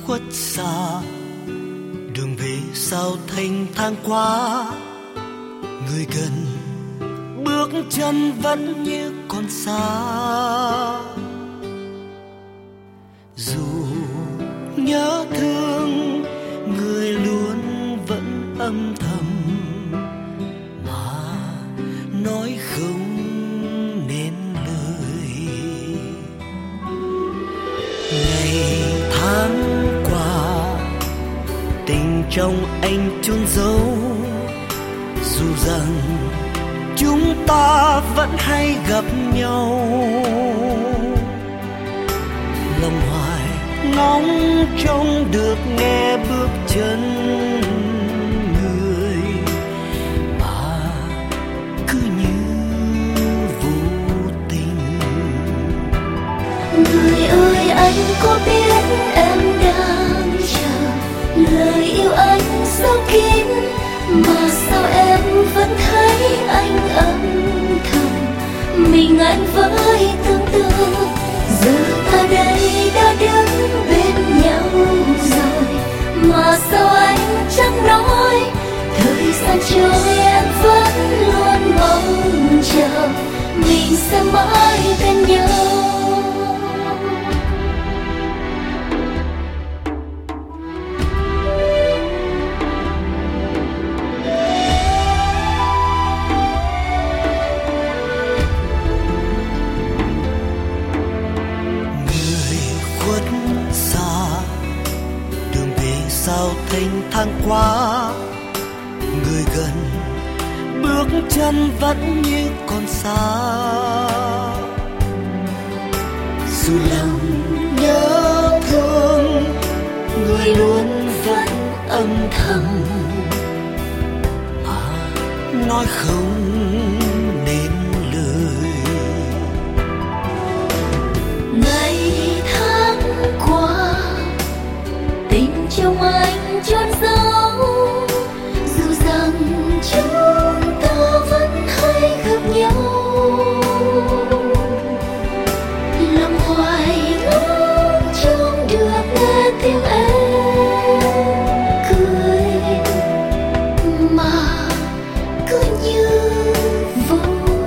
khuất xa, đường về sao thành thang qua. Người gần bước chân vẫn như còn xa, dù nhớ thương người luôn vẫn âm thầm mà nói không nên lời. Ngày tháng qua tình trong anh chôn giấu, dù rằng chúng ta vẫn hay gặp nhau. Lòng hoài ngóng trông được nghe bước chân người mà cứ như vô tình. Người ơi anh có biết em đang chờ lời yêu anh sâu kín, mà sao em vẫn thấy anh âm thầm mình anh với tương tư. Giờ ta đây đã đứng bên nhau rồi, mà sao anh chẳng nói. Thời gian trôi em vẫn luôn mong chờ mình sẽ mãi bên nhau. Sao thành thang qua, người gần bước chân vẫn như còn xa. Dù lòng nhớ thương người luôn vẫn âm thầm mà nói không nên lời. Ngày tháng qua tình trong anh chôn giấu, dù rằng chúng ta vẫn hay gặp nhau. Lòng hoài ngóng trông được nghe tiếng em cười, mà cứ như vô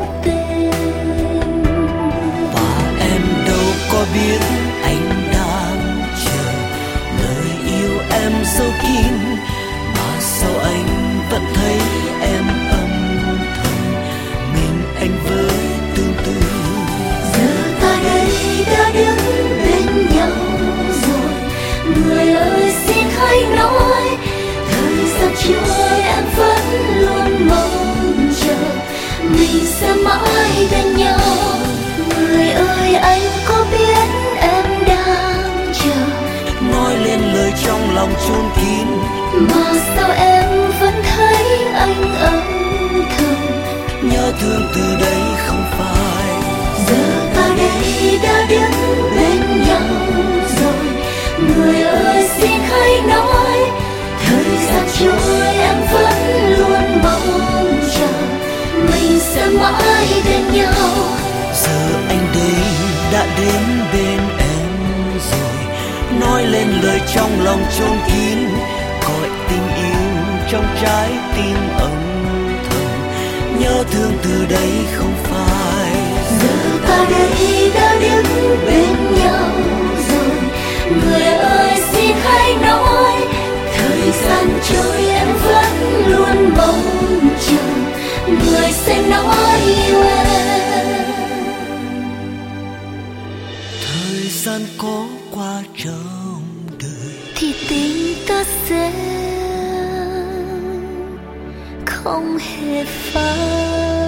tình. Và em đâu có biết anh đang chờ lời yêu em sâu kín, mà sao anh vẫn thấy em âm thầm mình anh với tương tư. Giờ ta đây đã đứng bên nhau rồi, người ơi xin hãy nói. Thời gian trôi em vẫn luôn mong chờ mình sẽ mãi bên nhau. Người ơi anh có biết em đang chờ Nói lên lời trong lòng chôn kín, mà sao em vẫn thấy anh âm thầm nhớ thương từ đây không phai. Giờ ta đây đã đứng bên nhau rồi, người ơi xin hãy nói. Thời gian trôi em vẫn luôn mong chờ mình sẽ mãi bên nhau. Giờ anh đây đã đến bên em rồi, nói lên lời trong lòng chôn kín, gọi tình yêu trong trái tim âm thầm nhớ thương từ đây không phai. Giờ ta đây đã đứng bên nhau rồi, người ơi xin hãy nói. Thời gian trôi em vẫn luôn mong chờ người sẽ nói yêu em. Thời gian có qua trong đời thì tình ta sẽ không hề phai.